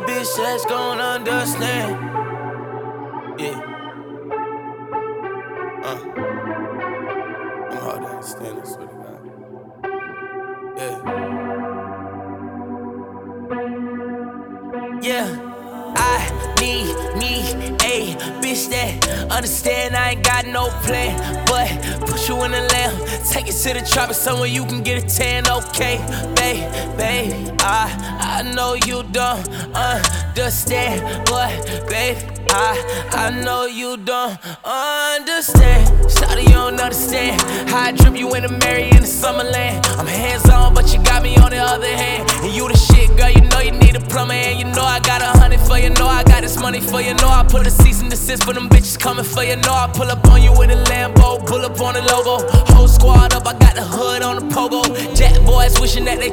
bitch that's gon' understand. Yeah. I'm hard to understand, I swear to God. Yeah. I need me a bitch that understand I ain't got no plan, but put you in the lamb, take it to the tropics somewhere you can get a tan, okay, babe, I know you don't understand, but babe, I know you don't understand. Shawty, you don't understand how I drip you in the Mary in the Summerland. I'm hands on, but you got me on the other hand. And you the shit, girl, you know you need a plumber. And you know I got 100 for you, know I got this money for you. Know I put a cease and desist for them bitches coming for you. Know I pull up on you with a Lambo, pull up on the logo. Whole squad up, I got the hood on the pogo. Jet boys wishing that they